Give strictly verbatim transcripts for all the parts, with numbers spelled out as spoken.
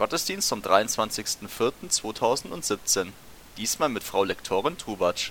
Gottesdienst vom dreiundzwanzigsten vierten zweitausendsiebzehn. Diesmal mit Frau Lektorin Tubatsch.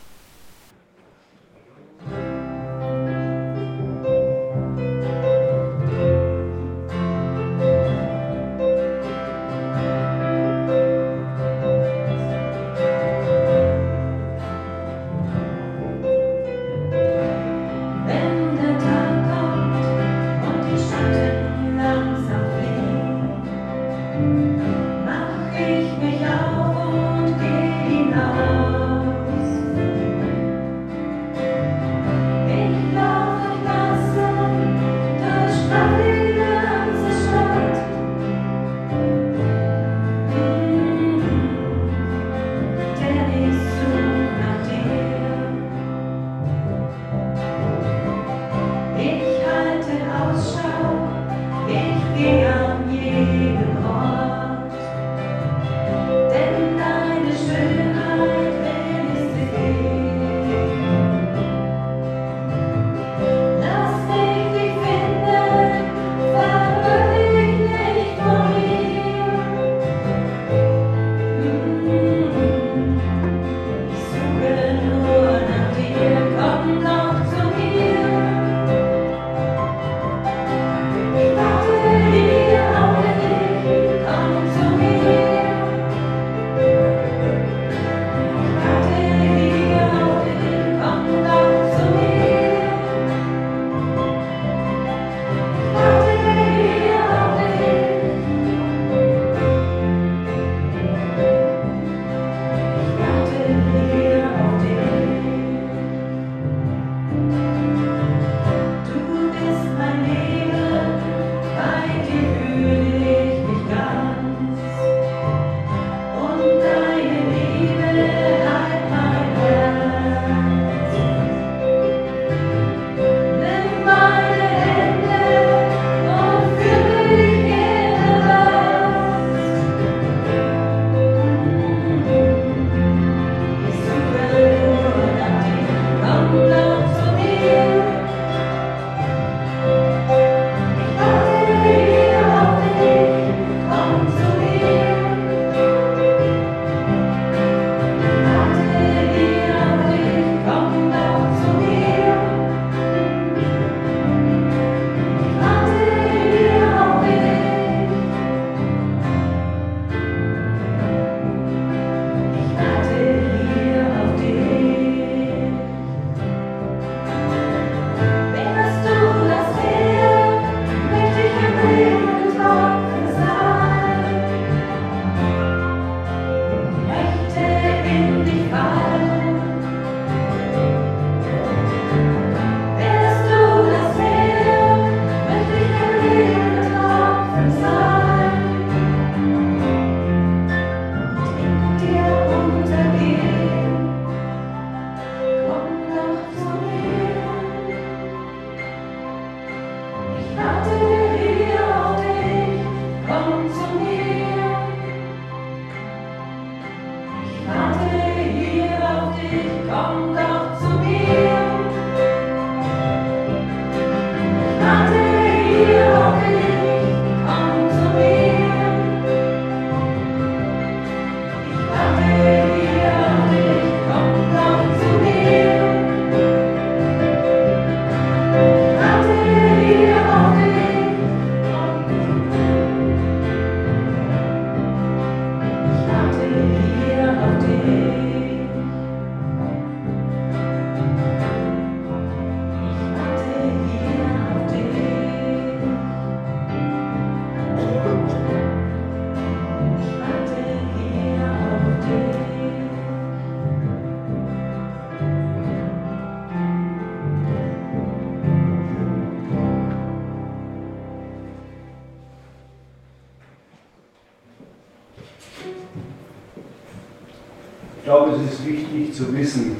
Ich glaube, es ist wichtig zu wissen,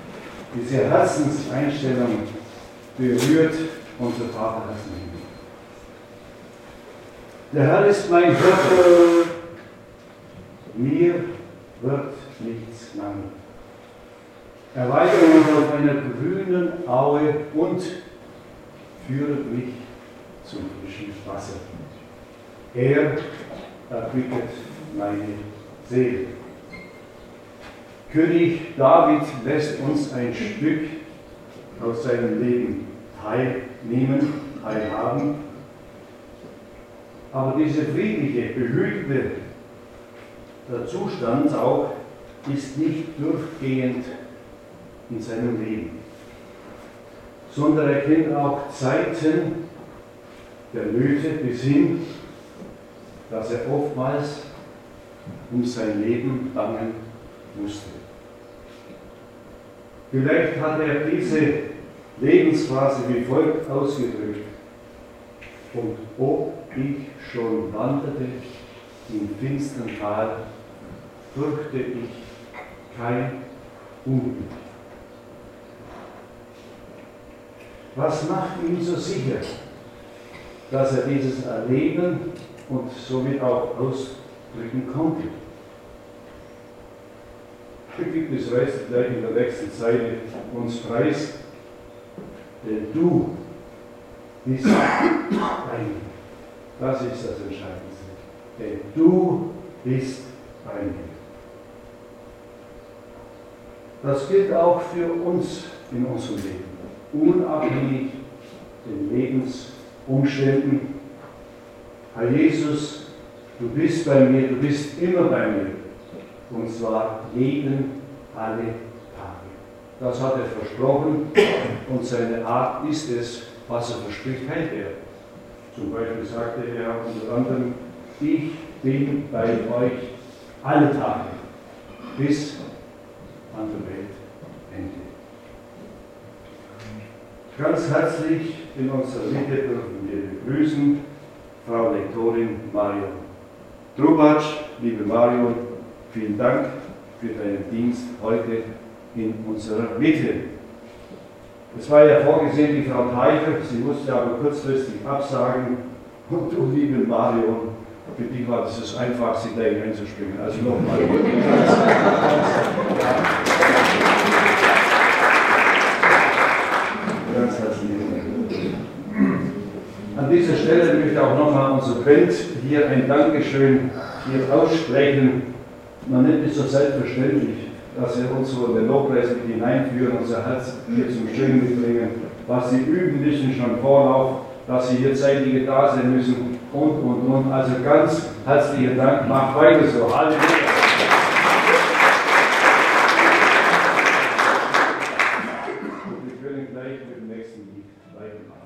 diese Herzenseinstellung berührt unser Vaterherzen. Der Herr ist mein Hirte, mir wird nichts mangeln. Er weidet mich auf einer grünen Aue und führet mich zum frischen Wasser. Er erquicket meine Seele. König David lässt uns ein Stück aus seinem Leben teilnehmen, teilhaben. Aber dieser friedliche, behütete Zustand auch ist nicht durchgehend in seinem Leben, sondern er kennt auch Zeiten der Nöte bis hin, dass er oftmals um sein Leben bangen musste. Vielleicht hat er diese Lebensphase wie folgt ausgedrückt: Und ob ich schon wanderte im finstern Tal, fürchte ich kein Unglück. Was macht ihn so sicher, dass er dieses erleben und somit auch ausdrücken konnte? Gibt es reißt gleich in der nächsten Zeile uns preis, denn du bist bei mir. Das ist das Entscheidendste. Denn du bist bei mir. Das gilt auch für uns in unserem Leben, unabhängig den Lebensumständen. Herr Jesus, du bist bei mir, du bist immer bei mir. Und zwar jeden, alle Tage. Das hat er versprochen und seine Art ist es, was er verspricht, hält er. Zum Beispiel sagte er unter anderem: Ich bin bei euch alle Tage bis an der Weltende. Ganz herzlich in unserer Mitte dürfen wir begrüßen Frau Lektorin Marion Trubatsch. Liebe Marion, vielen Dank für deinen Dienst heute in unserer Mitte. Es war ja vorgesehen, die Frau Teicher, sie musste aber kurzfristig absagen. Und du, liebe Marion, für dich war das das Einfachste, gleich einzuspringen. Also nochmal. Ganz herzlichen Dank. An dieser Stelle möchte ich auch nochmal unser Band hier ein Dankeschön hier aussprechen. Man nimmt es so selbstverständlich, dass wir uns so in den Lobpreis mit hineinführen, unser Herz hier zum Schwingen mitbringen, was sie üben müssen schon im Vorlauf, dass sie hier zeitig da sein müssen und, und, und. Also ganz herzlichen Dank, macht weiter so. Halleluja. Und wir können gleich mit dem nächsten Lied weitermachen.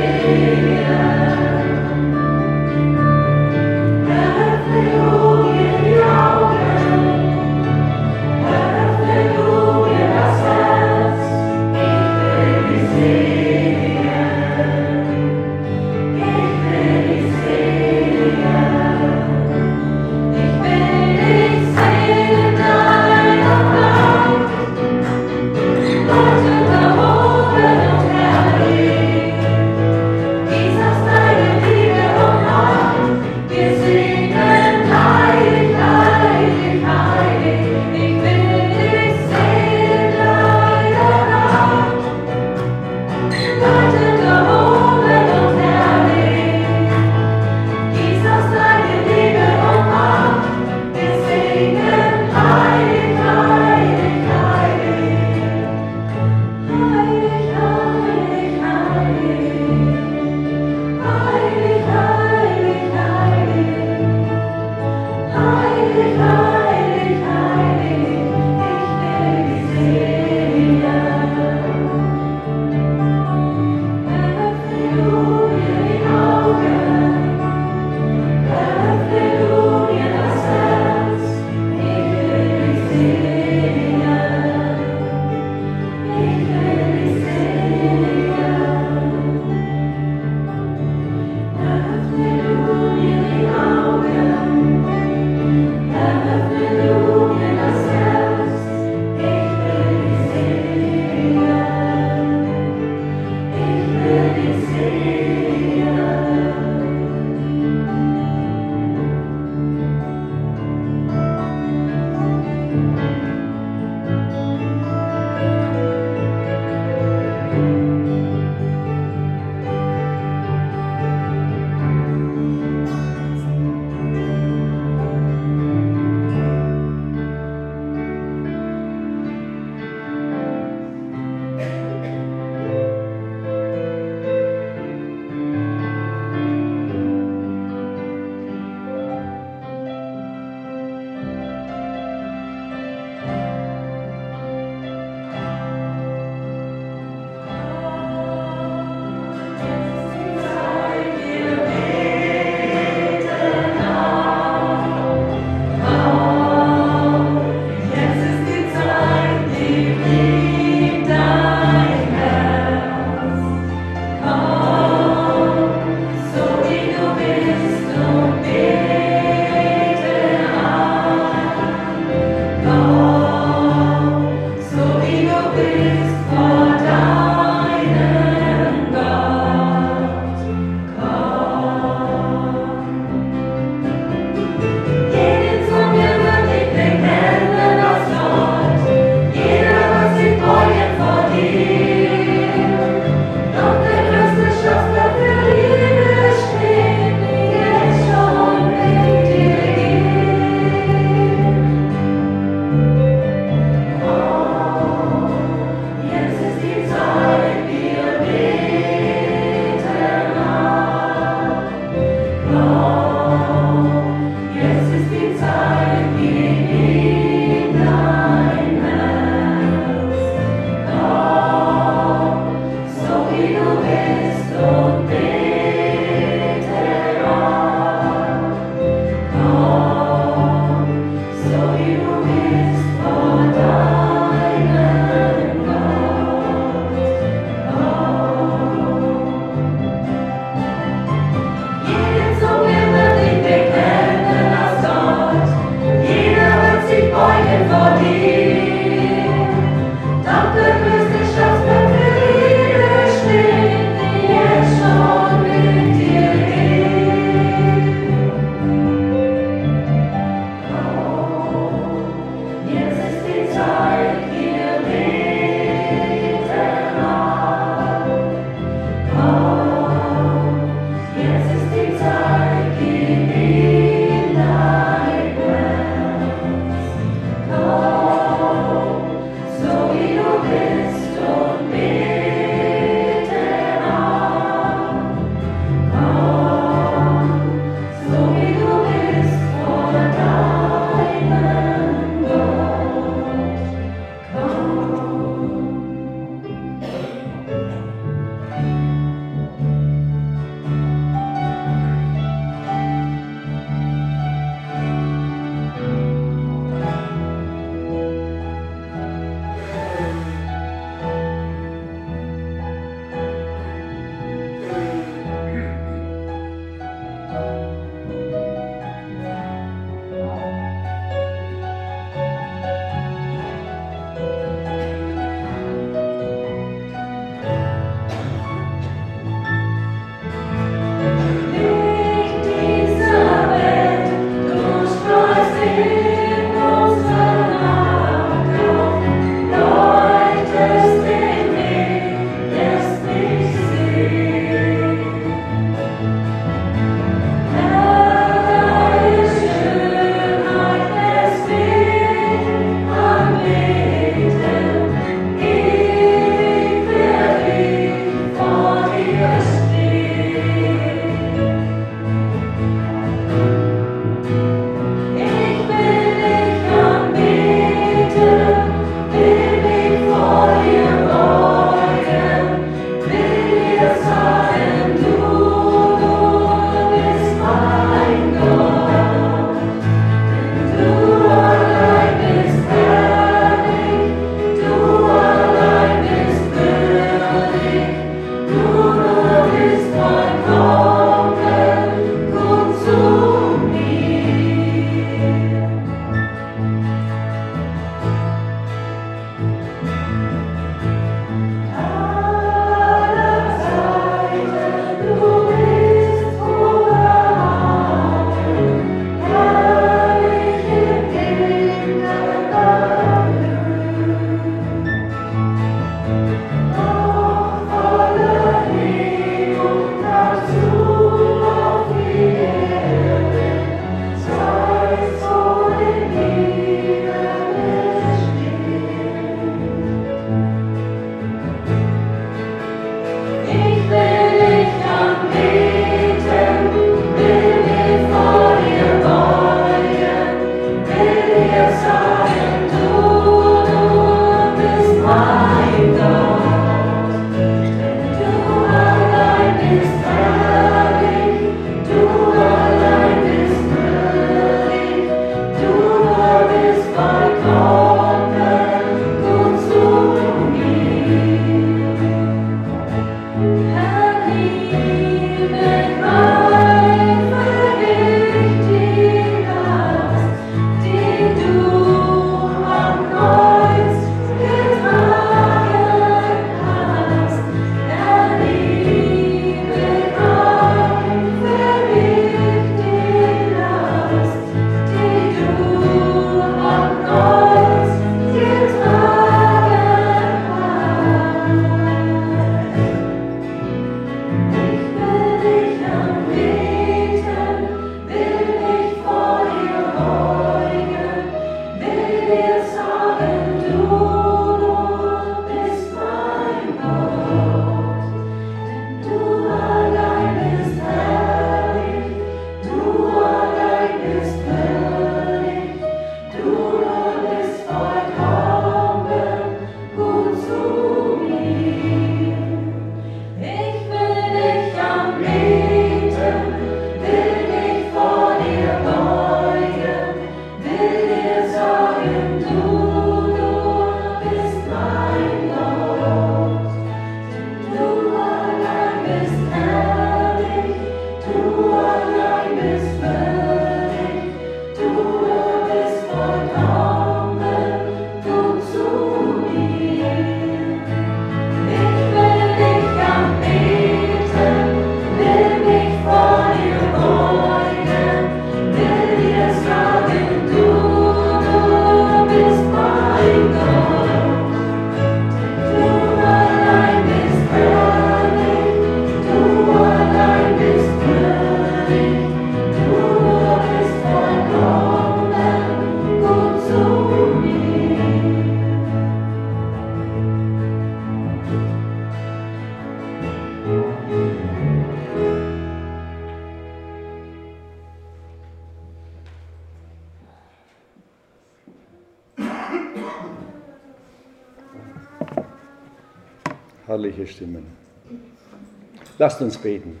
herrliche Stimmen. Lasst uns beten.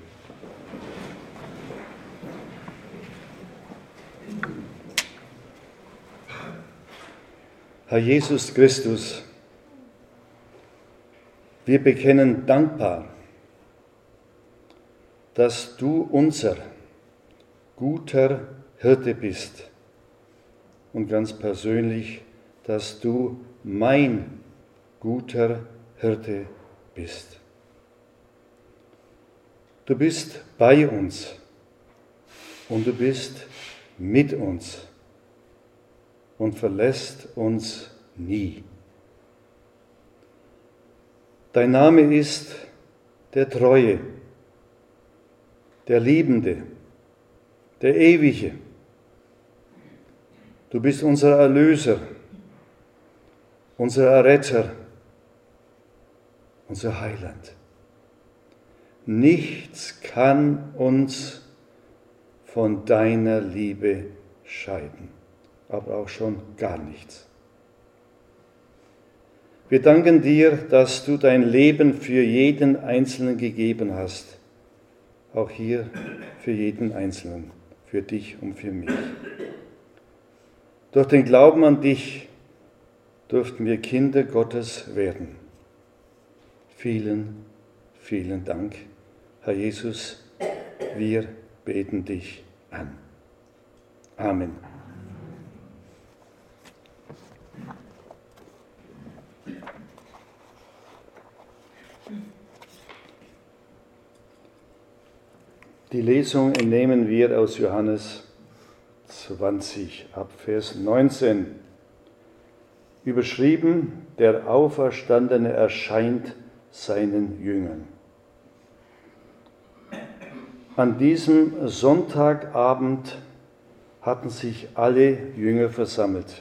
Herr Jesus Christus, wir bekennen dankbar, dass du unser guter Hirte bist und ganz persönlich, dass du mein guter Hirte bist. Du bist bei uns und du bist mit uns und verlässt uns nie. Dein Name ist der Treue, der Liebende, der Ewige. Du bist unser Erlöser, unser Erretter, unser Heiland. Nichts kann uns von deiner Liebe scheiden, aber auch schon gar nichts. Wir danken dir, dass du dein Leben für jeden Einzelnen gegeben hast, auch hier für jeden Einzelnen, für dich und für mich. Durch den Glauben an dich durften wir Kinder Gottes werden. Vielen, vielen Dank, Herr Jesus, wir beten dich an. Amen. Die Lesung entnehmen wir aus Johannes zwanzig, ab Vers neunzehn. Überschrieben, der Auferstandene erscheint seinen Jüngern. An diesem Sonntagabend hatten sich alle Jünger versammelt.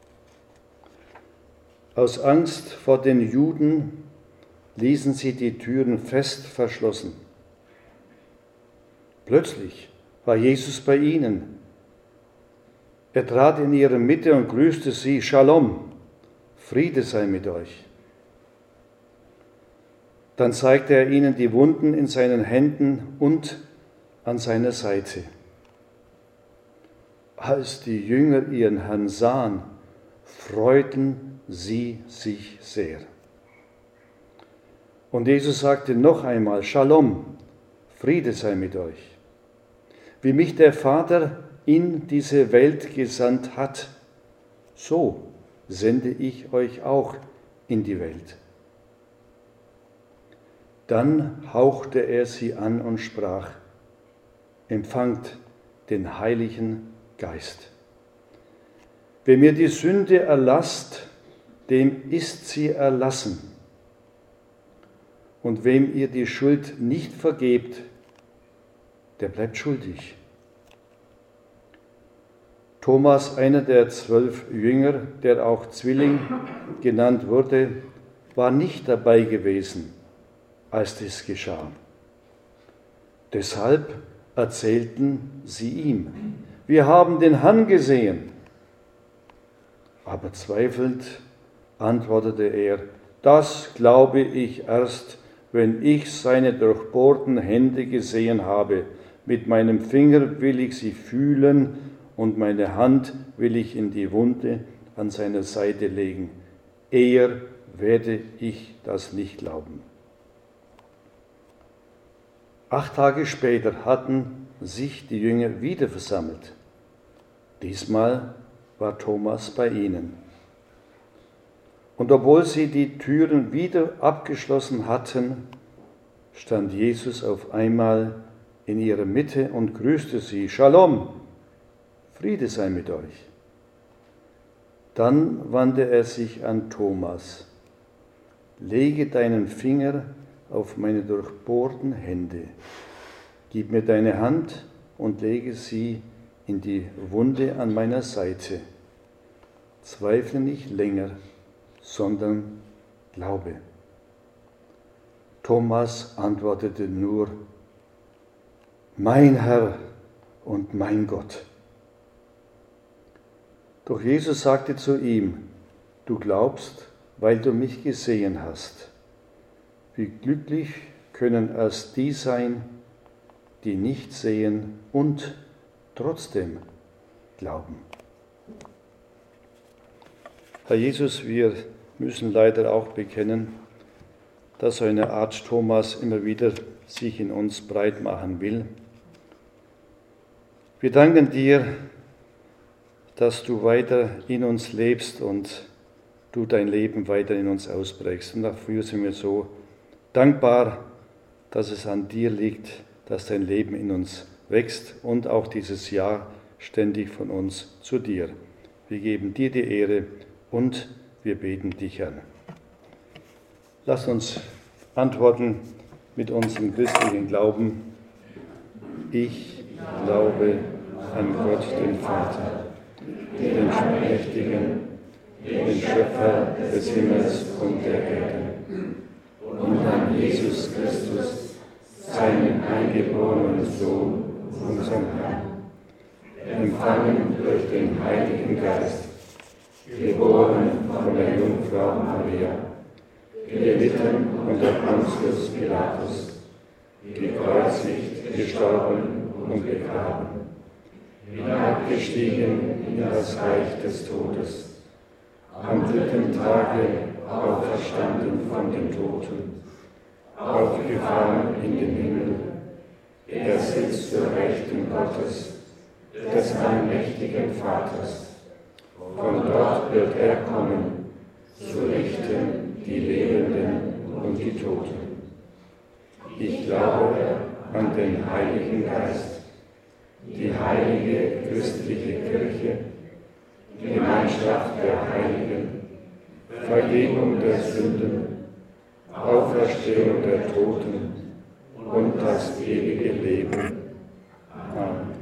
Aus Angst vor den Juden ließen sie die Türen fest verschlossen. Plötzlich war Jesus bei ihnen. Er trat in ihre Mitte und grüßte sie: Shalom, Friede sei mit euch. Dann zeigte er ihnen die Wunden in seinen Händen und an seiner Seite. Als die Jünger ihren Herrn sahen, freuten sie sich sehr. Und Jesus sagte noch einmal: Shalom, Friede sei mit euch. Wie mich der Vater in diese Welt gesandt hat, so sende ich euch auch in die Welt. Dann hauchte er sie an und sprach: Empfangt den Heiligen Geist. Wer mir die Sünde erlasst, dem ist sie erlassen. Und wem ihr die Schuld nicht vergebt, der bleibt schuldig. Thomas, einer der zwölf Jünger, der auch Zwilling genannt wurde, war nicht dabei gewesen, als dies geschah. Deshalb erzählten sie ihm: Wir haben den Herrn gesehen. Aber zweifelnd antwortete er: Das glaube ich erst, wenn ich seine durchbohrten Hände gesehen habe. Mit meinem Finger will ich sie fühlen und meine Hand will ich in die Wunde an seiner Seite legen. Eher werde ich das nicht glauben. Acht Tage später hatten sich die Jünger wieder versammelt. Diesmal war Thomas bei ihnen. Und obwohl sie die Türen wieder abgeschlossen hatten, stand Jesus auf einmal in ihrer Mitte und grüßte sie: Shalom, Friede sei mit euch. Dann wandte er sich an Thomas: Lege deinen Finger auf meine durchbohrten Hände. Gib mir deine Hand und lege sie in die Wunde an meiner Seite. Zweifle nicht länger, sondern glaube. Thomas antwortete nur: Mein Herr und mein Gott. Doch Jesus sagte zu ihm: Du glaubst, weil du mich gesehen hast. Wie glücklich können es die sein, die nicht sehen und trotzdem glauben. Herr Jesus, wir müssen leider auch bekennen, dass so eine Art Thomas immer wieder sich in uns breit machen will. Wir danken dir, dass du weiter in uns lebst und du dein Leben weiter in uns ausprägst. Und dafür sind wir so dankbar, dass es an dir liegt, dass dein Leben in uns wächst und auch dieses Jahr ständig von uns zu dir. Wir geben dir die Ehre und wir beten dich an. Lass uns antworten mit unserem christlichen Glauben. Ich glaube an Gott, den Vater, den Allmächtigen, den Schöpfer des Himmels und der Erde, und an Jesus Christus, seinen eingeborenen Sohn, unseren Herrn, empfangen durch den Heiligen Geist, geboren von der Jungfrau Maria, gelitten unter Pontius Pilatus, gekreuzigt, gestorben und begraben, hinabgestiegen in das Reich des Todes, am dritten Tage auferstanden von den Toten, aufgefahren in den Himmel, er sitzt zur Rechten Gottes, des allmächtigen Vaters. Von dort wird er kommen, zu richten die Lebenden und die Toten. Ich glaube an den Heiligen Geist, die heilige christliche Kirche, Gemeinschaft der Heiligen, Vergebung der Sünden, Auferstehung der Toten und das ewige Leben. Amen.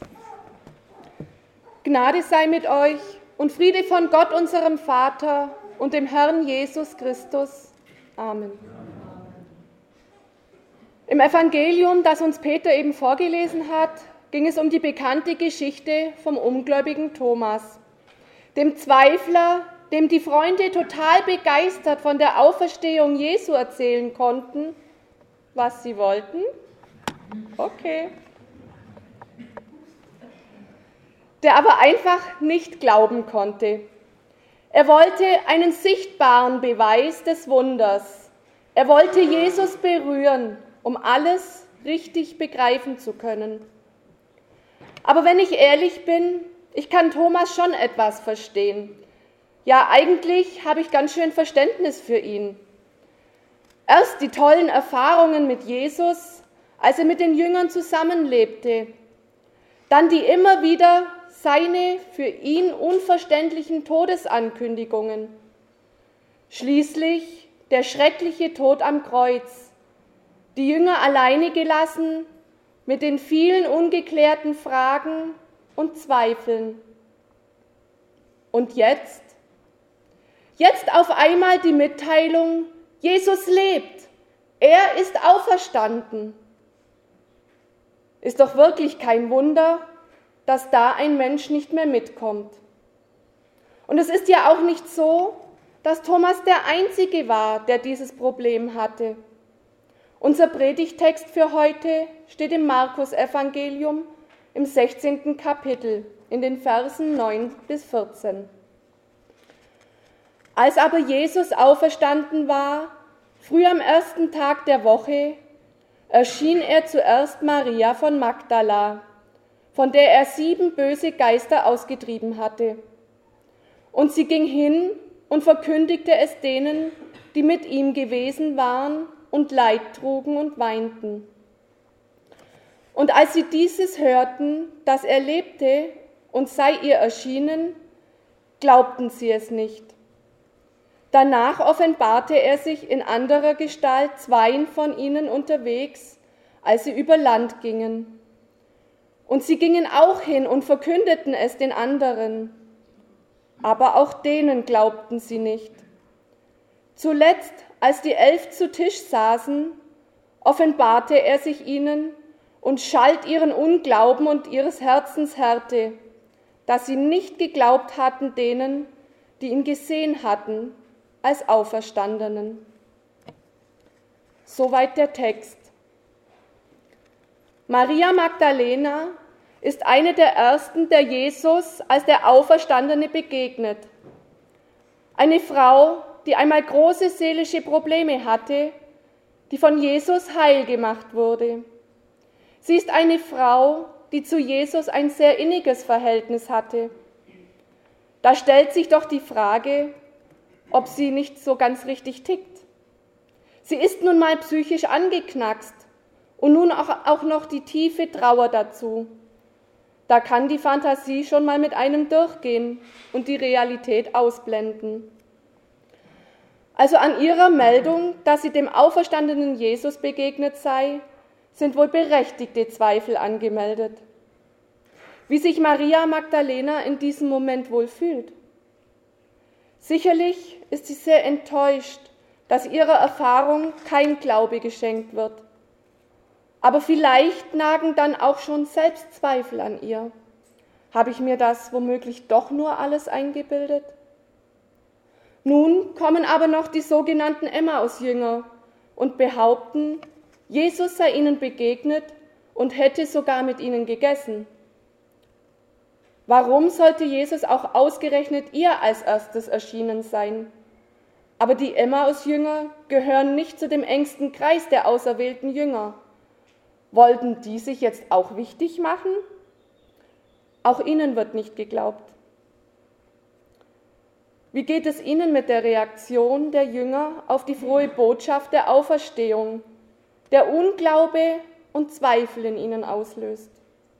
Gnade sei mit euch und Friede von Gott, unserem Vater und dem Herrn Jesus Christus. Amen. Im Evangelium, das uns Peter eben vorgelesen hat, ging es um die bekannte Geschichte vom ungläubigen Thomas, dem Zweifler, dem die Freunde total begeistert von der Auferstehung Jesu erzählen konnten, was sie wollten. Okay. Der aber einfach nicht glauben konnte. Er wollte einen sichtbaren Beweis des Wunders. Er wollte Jesus berühren, um alles richtig begreifen zu können. Aber wenn ich ehrlich bin, ich kann Thomas schon etwas verstehen. Ja, eigentlich habe ich ganz schön Verständnis für ihn. Erst die tollen Erfahrungen mit Jesus, als er mit den Jüngern zusammenlebte. Dann die immer wieder seine für ihn unverständlichen Todesankündigungen. Schließlich der schreckliche Tod am Kreuz. Die Jünger alleine gelassen mit den vielen ungeklärten Fragen und Zweifeln. Und jetzt? Jetzt auf einmal die Mitteilung, Jesus lebt, er ist auferstanden. Ist doch wirklich kein Wunder, dass da ein Mensch nicht mehr mitkommt. Und es ist ja auch nicht so, dass Thomas der Einzige war, der dieses Problem hatte. Unser Predigtext für heute steht im Markus-Evangelium im sechzehnten Kapitel in den Versen neun bis vierzehn. Als aber Jesus auferstanden war, früh am ersten Tag der Woche, erschien er zuerst Maria von Magdala, von der er sieben böse Geister ausgetrieben hatte. Und sie ging hin und verkündigte es denen, die mit ihm gewesen waren und Leid trugen und weinten. Und als sie dieses hörten, dass er lebte und sei ihr erschienen, glaubten sie es nicht. Danach offenbarte er sich in anderer Gestalt zweien von ihnen unterwegs, als sie über Land gingen. Und sie gingen auch hin und verkündeten es den anderen. Aber auch denen glaubten sie nicht. Zuletzt, als die Elf zu Tisch saßen, offenbarte er sich ihnen und schalt ihren Unglauben und ihres Herzens Härte, dass sie nicht geglaubt hatten denen, die ihn gesehen hatten, als Auferstandenen. Soweit der Text. Maria Magdalena ist eine der ersten, der Jesus als der Auferstandene begegnet. Eine Frau, die einmal große seelische Probleme hatte, die von Jesus heil gemacht wurde. Sie ist eine Frau, die zu Jesus ein sehr inniges Verhältnis hatte. Da stellt sich doch die Frage, ob sie nicht so ganz richtig tickt. Sie ist nun mal psychisch angeknackst und nun auch, auch noch die tiefe Trauer dazu. Da kann die Fantasie schon mal mit einem durchgehen und die Realität ausblenden. Also an ihrer Meldung, dass sie dem auferstandenen Jesus begegnet sei, sind wohl berechtigte Zweifel angemeldet. Wie sich Maria Magdalena in diesem Moment wohl fühlt? Sicherlich ist sie sehr enttäuscht, dass ihrer Erfahrung kein Glaube geschenkt wird. Aber vielleicht nagen dann auch schon Selbstzweifel an ihr. Habe ich mir das womöglich doch nur alles eingebildet? Nun kommen aber noch die sogenannten Emmaus-Jünger und behaupten, Jesus sei ihnen begegnet und hätte sogar mit ihnen gegessen. Warum sollte Jesus auch ausgerechnet ihr als erstes erschienen sein? Aber die Emmaus-Jünger gehören nicht zu dem engsten Kreis der auserwählten Jünger. Wollten die sich jetzt auch wichtig machen? Auch ihnen wird nicht geglaubt. Wie geht es Ihnen mit der Reaktion der Jünger auf die frohe Botschaft der Auferstehung, der Unglaube und Zweifel in ihnen auslöst?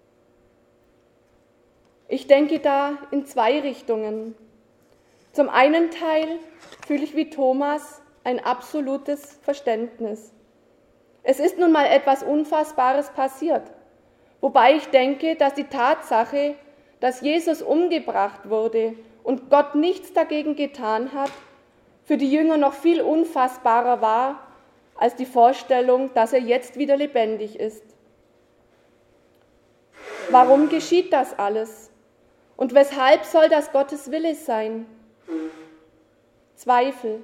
Ich denke da in zwei Richtungen. Zum einen Teil fühle ich wie Thomas ein absolutes Verständnis. Es ist nun mal etwas Unfassbares passiert, wobei ich denke, dass die Tatsache, dass Jesus umgebracht wurde und Gott nichts dagegen getan hat, für die Jünger noch viel unfassbarer war als die Vorstellung, dass er jetzt wieder lebendig ist. Warum geschieht das alles? Und weshalb soll das Gottes Wille sein? Zweifel.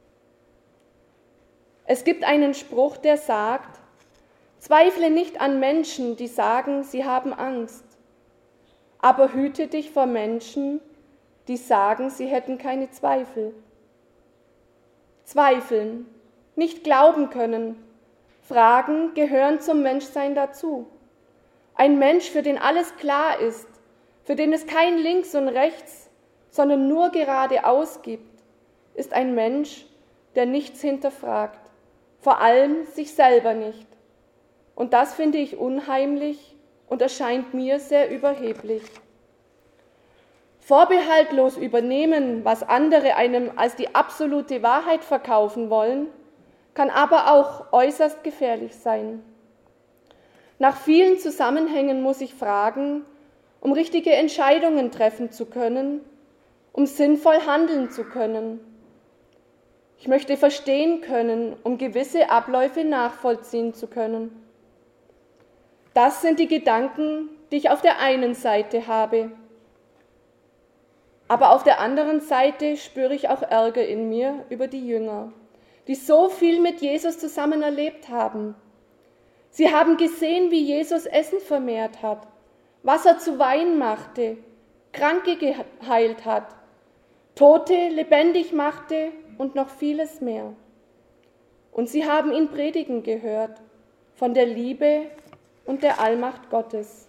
Es gibt einen Spruch, der sagt, zweifle nicht an Menschen, die sagen, sie haben Angst, aber hüte dich vor Menschen, die sagen, sie hätten keine Zweifel. Zweifeln, nicht glauben können, Fragen gehören zum Menschsein dazu. Ein Mensch, für den alles klar ist, für den es kein Links und Rechts, sondern nur geradeaus gibt, ist ein Mensch, der nichts hinterfragt, vor allem sich selber nicht. Und das finde ich unheimlich und erscheint mir sehr überheblich. Vorbehaltlos übernehmen, was andere einem als die absolute Wahrheit verkaufen wollen, kann aber auch äußerst gefährlich sein. Nach vielen Zusammenhängen muss ich fragen, um richtige Entscheidungen treffen zu können, um sinnvoll handeln zu können. Ich möchte verstehen können, um gewisse Abläufe nachvollziehen zu können. Das sind die Gedanken, die ich auf der einen Seite habe. Aber auf der anderen Seite spüre ich auch Ärger in mir über die Jünger, die so viel mit Jesus zusammen erlebt haben. Sie haben gesehen, wie Jesus Essen vermehrt hat, Wasser zu Wein machte, Kranke geheilt hat, Tote lebendig machte und noch vieles mehr. Und sie haben ihn predigen gehört von der Liebe und der Allmacht Gottes.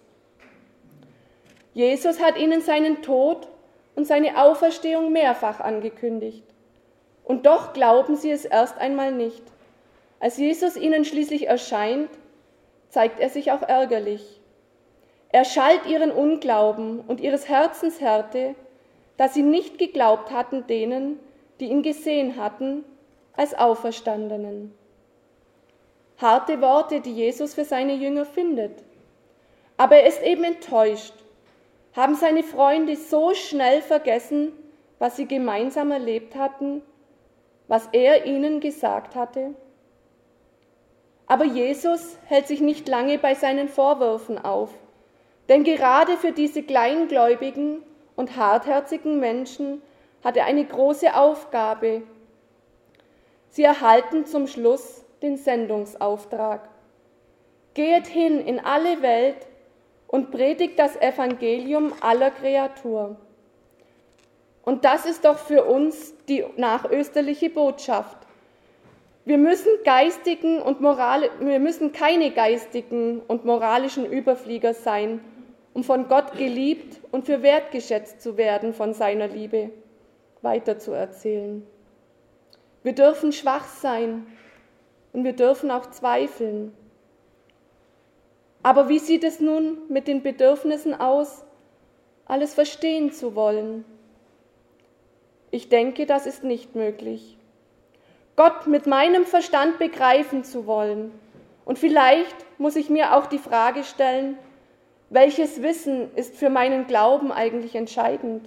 Jesus hat ihnen seinen Tod und seine Auferstehung mehrfach angekündigt. Und doch glauben sie es erst einmal nicht. Als Jesus ihnen schließlich erscheint, zeigt er sich auch ärgerlich. Er schalt ihren Unglauben und ihres Herzens Härte, dass sie nicht geglaubt hatten denen, die ihn gesehen hatten, als Auferstandenen. Harte Worte, die Jesus für seine Jünger findet. Aber er ist eben enttäuscht. Haben seine Freunde so schnell vergessen, was sie gemeinsam erlebt hatten, was er ihnen gesagt hatte? Aber Jesus hält sich nicht lange bei seinen Vorwürfen auf, denn gerade für diese kleingläubigen und hartherzigen Menschen hat er eine große Aufgabe. Sie erhalten zum Schluss den Sendungsauftrag. Geht hin in alle Welt und predigt das Evangelium aller Kreatur. Und das ist doch für uns die nachösterliche Botschaft. Wir müssen geistigen und moral, wir müssen keine geistigen und moralischen Überflieger sein, um von Gott geliebt und für wertgeschätzt zu werden von seiner Liebe, weiterzuerzählen. Wir dürfen schwach sein und wir dürfen auch zweifeln. Aber wie sieht es nun mit den Bedürfnissen aus, alles verstehen zu wollen? Ich denke, das ist nicht möglich. Gott mit meinem Verstand begreifen zu wollen. Und vielleicht muss ich mir auch die Frage stellen, welches Wissen ist für meinen Glauben eigentlich entscheidend?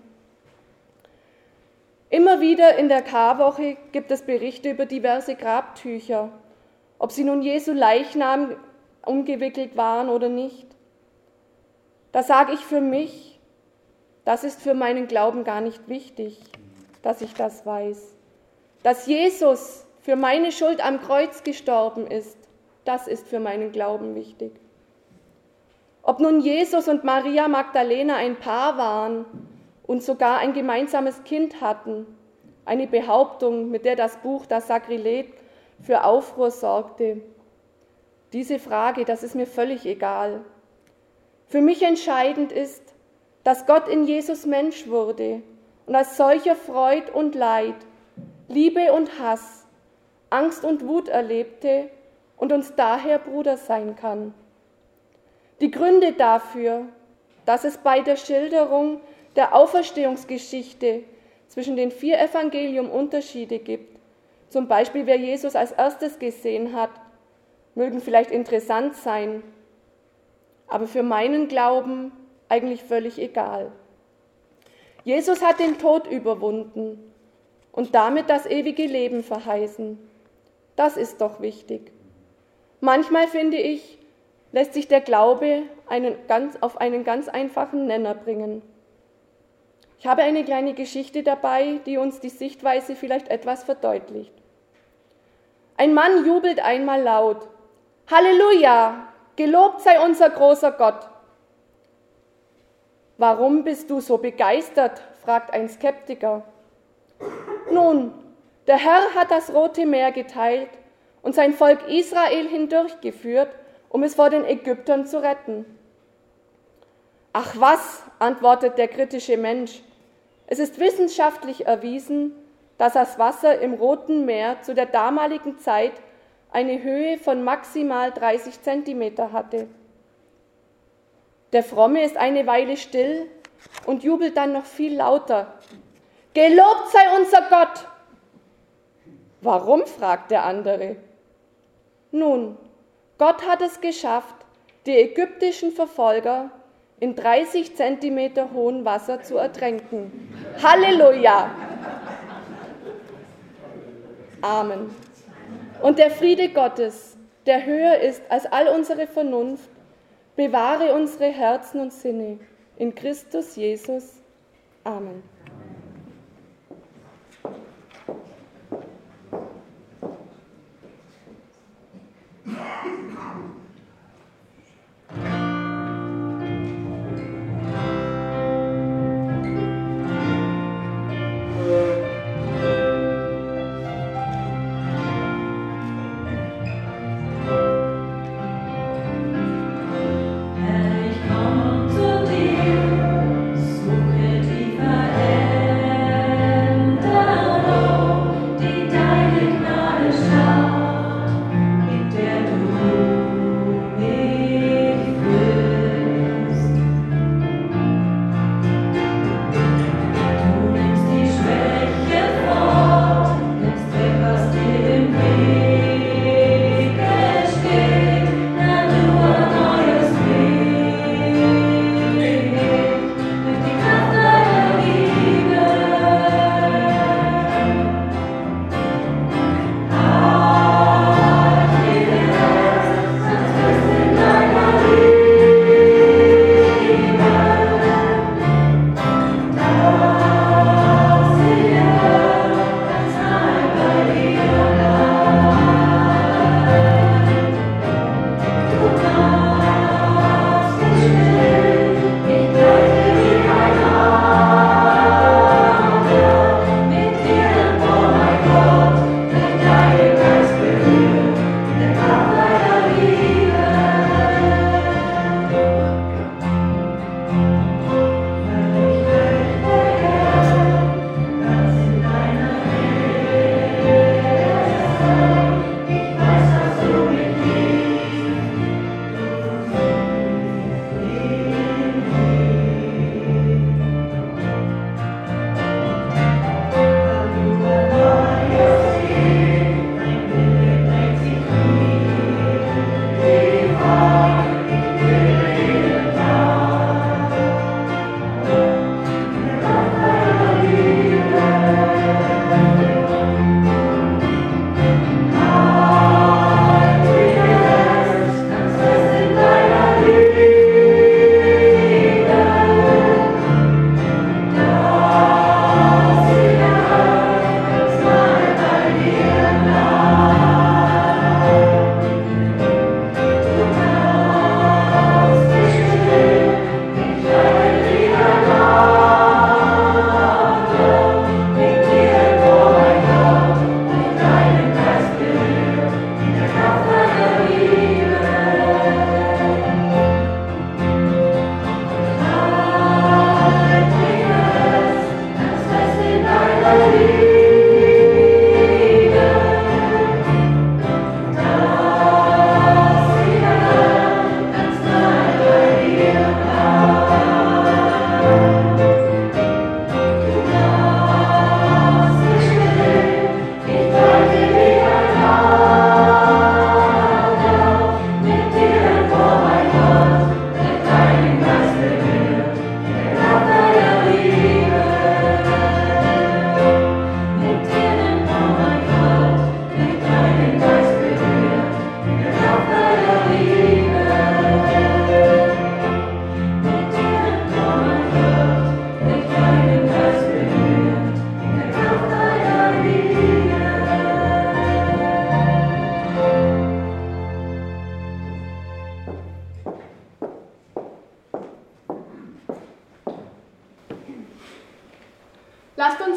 Immer wieder in der Karwoche gibt es Berichte über diverse Grabtücher, ob sie nun Jesu Leichnam umgewickelt waren oder nicht. Da sage ich für mich, das ist für meinen Glauben gar nicht wichtig, dass ich das weiß. Dass Jesus für meine Schuld am Kreuz gestorben ist, das ist für meinen Glauben wichtig. Ob nun Jesus und Maria Magdalena ein Paar waren und sogar ein gemeinsames Kind hatten, eine Behauptung, mit der das Buch Das Sakrileg für Aufruhr sorgte. Diese Frage, das ist mir völlig egal. Für mich entscheidend ist, dass Gott in Jesus Mensch wurde und als solcher Freud und Leid, Liebe und Hass, Angst und Wut erlebte und uns daher Bruder sein kann. Die Gründe dafür, dass es bei der Schilderung der Auferstehungsgeschichte zwischen den vier Evangelien Unterschiede gibt, zum Beispiel wer Jesus als erstes gesehen hat, mögen vielleicht interessant sein, aber für meinen Glauben eigentlich völlig egal. Jesus hat den Tod überwunden und damit das ewige Leben verheißen. Das ist doch wichtig. Manchmal, finde ich, lässt sich der Glaube einen ganz, auf einen ganz einfachen Nenner bringen. Ich habe eine kleine Geschichte dabei, die uns die Sichtweise vielleicht etwas verdeutlicht. Ein Mann jubelt einmal laut: Halleluja, gelobt sei unser großer Gott. Warum bist du so begeistert? Fragt ein Skeptiker. Nun, der Herr hat das Rote Meer geteilt und sein Volk Israel hindurchgeführt, um es vor den Ägyptern zu retten. Ach was, antwortet der kritische Mensch, es ist wissenschaftlich erwiesen, dass das Wasser im Roten Meer zu der damaligen Zeit eine Höhe von maximal dreißig Zentimeter hatte. Der Fromme ist eine Weile still und jubelt dann noch viel lauter: Gelobt sei unser Gott! Warum? Fragt der andere. Nun, Gott hat es geschafft, die ägyptischen Verfolger in dreißig Zentimeter hohem Wasser zu ertränken. Halleluja! Amen. Und der Friede Gottes, der höher ist als all unsere Vernunft, bewahre unsere Herzen und Sinne in Christus Jesus. Amen. Der du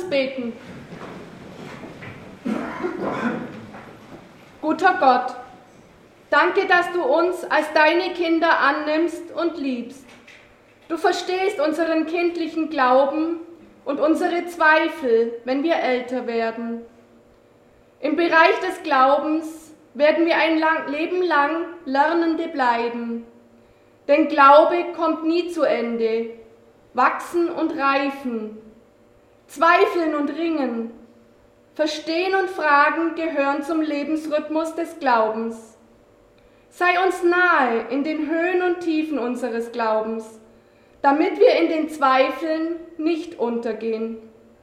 beten. Guter Gott, danke, dass du uns als deine Kinder annimmst und liebst. Du verstehst unseren kindlichen Glauben und unsere Zweifel, wenn wir älter werden. Im Bereich des Glaubens werden wir ein lang, Leben lang Lernende bleiben. Denn Glaube kommt nie zu Ende. Wachsen und reifen, zweifeln und ringen, verstehen und fragen gehören zum Lebensrhythmus des Glaubens. Sei uns nahe in den Höhen und Tiefen unseres Glaubens, damit wir in den Zweifeln nicht untergehen.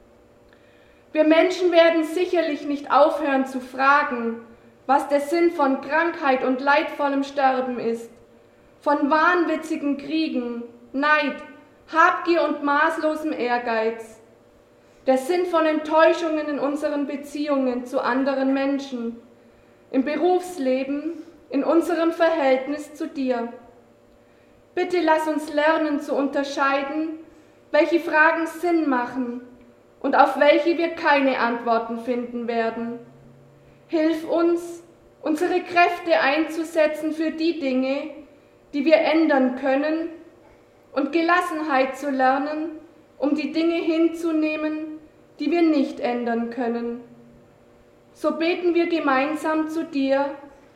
Wir Menschen werden sicherlich nicht aufhören zu fragen, was der Sinn von Krankheit und leidvollem Sterben ist, von wahnwitzigen Kriegen, Neid, Habgier und maßlosem Ehrgeiz, der Sinn von Enttäuschungen in unseren Beziehungen zu anderen Menschen, im Berufsleben, in unserem Verhältnis zu dir. Bitte lass uns lernen zu unterscheiden, welche Fragen Sinn machen und auf welche wir keine Antworten finden werden. Hilf uns, unsere Kräfte einzusetzen für die Dinge, die wir ändern können, und Gelassenheit zu lernen, um die Dinge hinzunehmen, die wir nicht ändern können. So beten wir gemeinsam zu dir,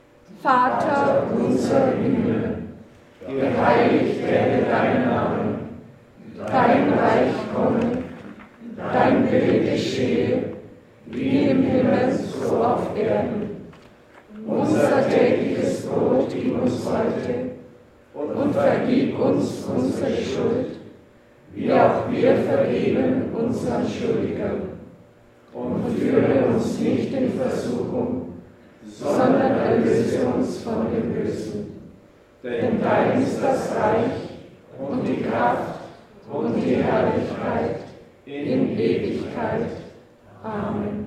Vater unser im Himmel, geheiligt werde dein Name, dein Reich komme, dein Wille geschehe, wie im Himmel so auf Erden. Unser tägliches Brot gib uns heute und vergib uns unsere Schuld, wie auch wir vergeben unseren Schuldigern. Und führe uns nicht in Versuchung, sondern erlöse uns von dem Bösen. Denn dein ist das Reich und die Kraft und die Herrlichkeit in Ewigkeit. Amen.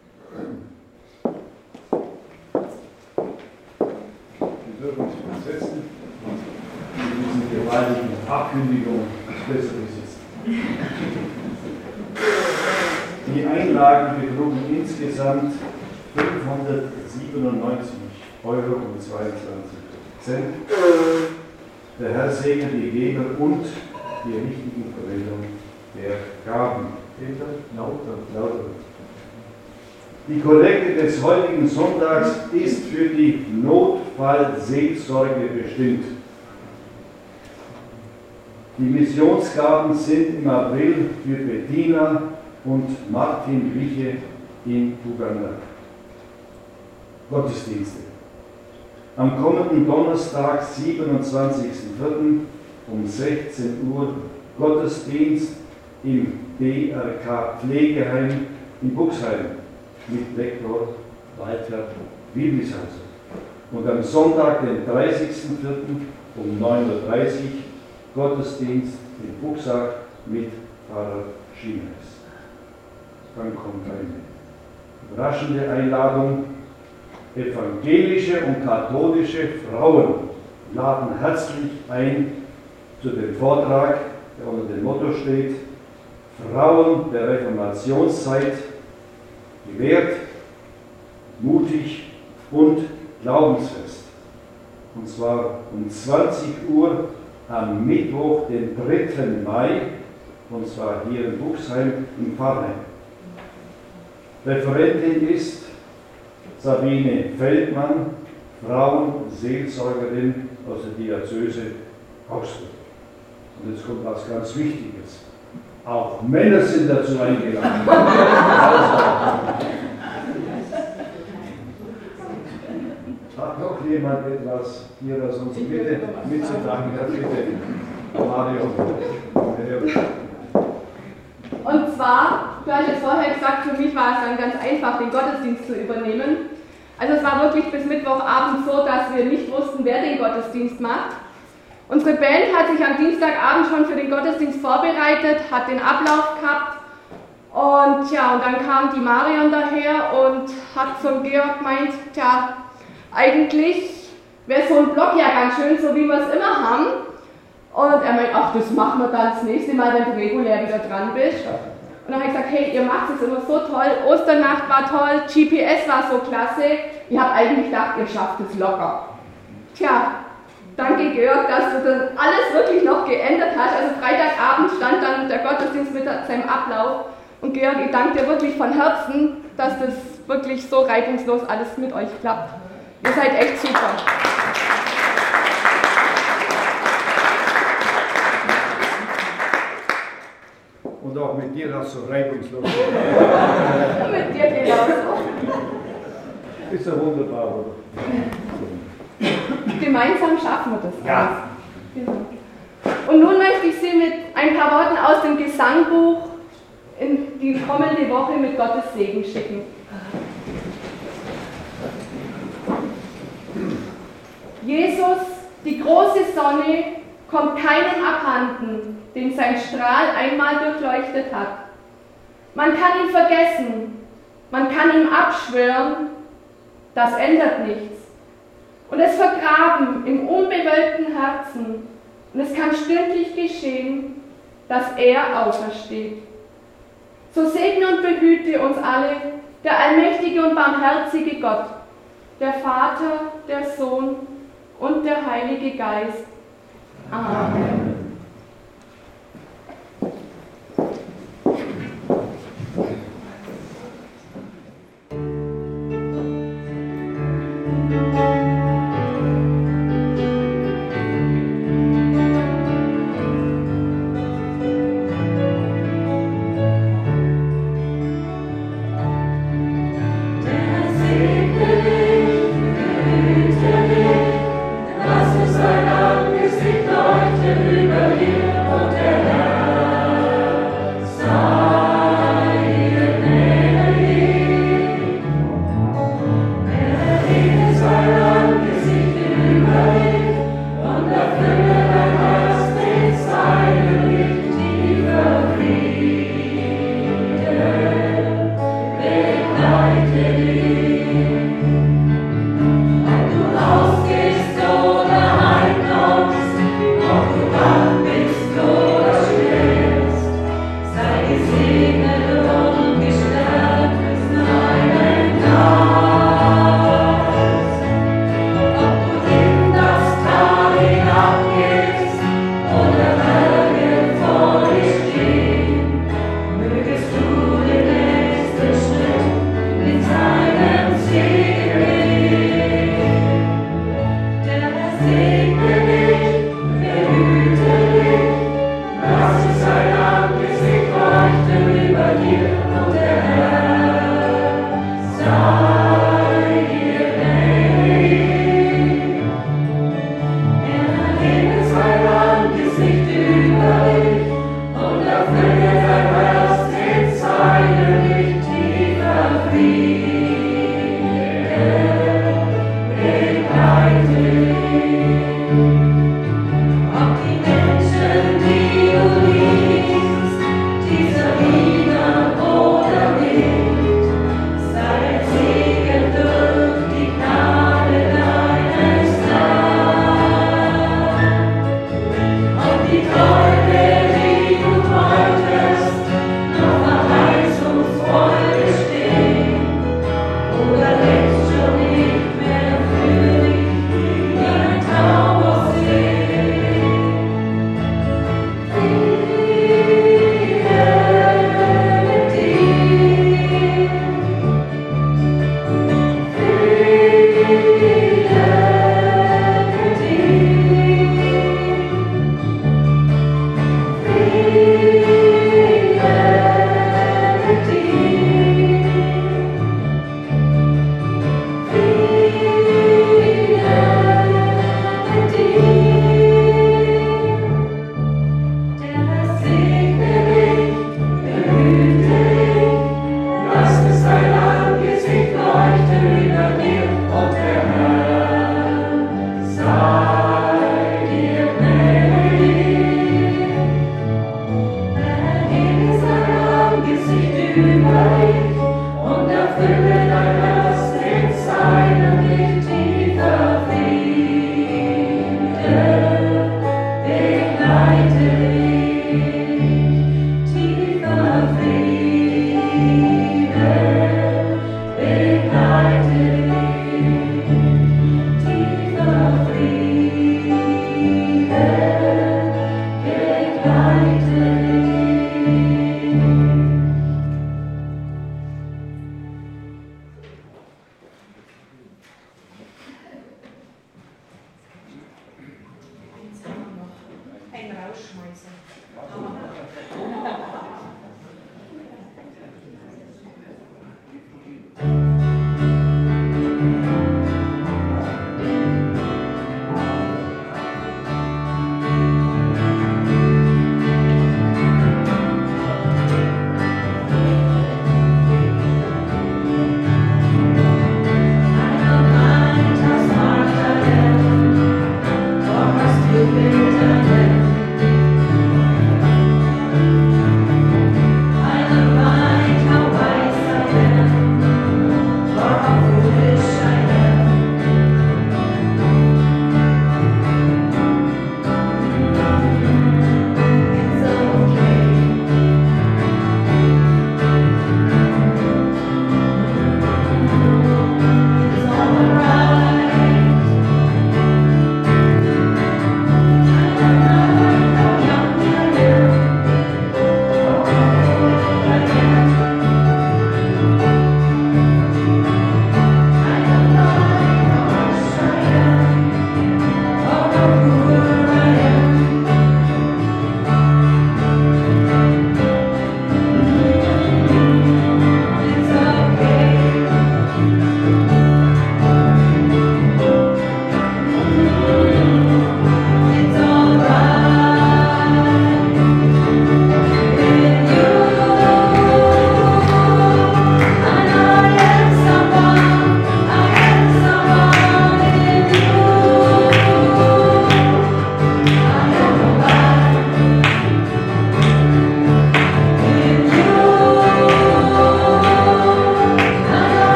Wir dürfen uns versetzen und diesen gewaltigen Abkündigung das Bessere sitzen. Die Einlagen betrugen insgesamt fünfhundertsiebenundneunzig Euro und zweiundzwanzig Cent. Der Herr segne die Geber und die richtigen Verwendung der Gaben. Peter, lauter, lauter. Die Kollekte des heutigen Sonntags ist für die Notfallseelsorge bestimmt. Die Missionsgaben sind im April für Bettina und Martin Liche in Uganda. Gottesdienste. Am kommenden Donnerstag, siebenundzwanzigsten vierten um sechzehn Uhr Gottesdienst im D R K Pflegeheim in Buxheim mit Lektor Walter Wilmishauser. Und am Sonntag, den dreißigsten vierten um neun Uhr dreißig Gottesdienst in Buxach mit Pfarrer Schieners. Dann kommt eine überraschende Einladung. Evangelische und katholische Frauen laden herzlich ein zu dem Vortrag, der unter dem Motto steht: Frauen der Reformationszeit, gewährt, mutig und glaubensfest. Und zwar um zwanzig Uhr am Mittwoch, den dritten Mai, und zwar hier in Buxheim im Pfarrheim. Referentin ist Sabine Feldmann, Frauenseelsorgerin aus der Diözese Augsburg. Und jetzt kommt was ganz Wichtiges. Auch Männer sind dazu eingeladen. Hat noch jemand etwas hier aus unserer Mitte mitzuteilen? Ja, bitte. Mario. Und zwar, du hast jetzt vorher gesagt, für mich war es dann ganz einfach, den Gottesdienst zu übernehmen. Also es war wirklich bis Mittwochabend so, dass wir nicht wussten, wer den Gottesdienst macht. Unsere Band hat sich am Dienstagabend schon für den Gottesdienst vorbereitet, hat den Ablauf gehabt. Und ja, und dann kam die Marion daher und hat zum Georg gemeint, tja, eigentlich wäre so ein Block ja ganz schön, so wie wir es immer haben. Und er meint, ach, das machen wir dann das nächste Mal, wenn du regulär wieder dran bist. Und dann habe ich gesagt, hey, ihr macht es immer so toll, Osternacht war toll, G P S war so klasse. Ich habe eigentlich gedacht, ihr schafft es locker. Tja, danke Georg, dass du das alles wirklich noch geändert hast. Also Freitagabend stand dann der Gottesdienst mit seinem Ablauf. Und Georg, ich danke dir wirklich von Herzen, dass das wirklich so reibungslos alles mit euch klappt. Ihr seid echt super. Und auch mit dir hast du reibungslos. Und mit dir genauso. Ist ja wunderbar, oder? Gemeinsam schaffen wir das. Ja. Genau. Und nun möchte ich Sie mit ein paar Worten aus dem Gesangbuch in die kommende Woche mit Gottes Segen schicken. Jesus, die große Sonne, kommt keinem abhanden, den sein Strahl einmal durchleuchtet hat. Man kann ihn vergessen, man kann ihm abschwören, das ändert nichts. Und es vergraben im unbewölkten Herzen, und es kann stündlich geschehen, dass er aufersteht. So segne und behüte uns alle der allmächtige und barmherzige Gott, der Vater, der Sohn und der Heilige Geist. Amen. Begleite mich. rausschmeißen.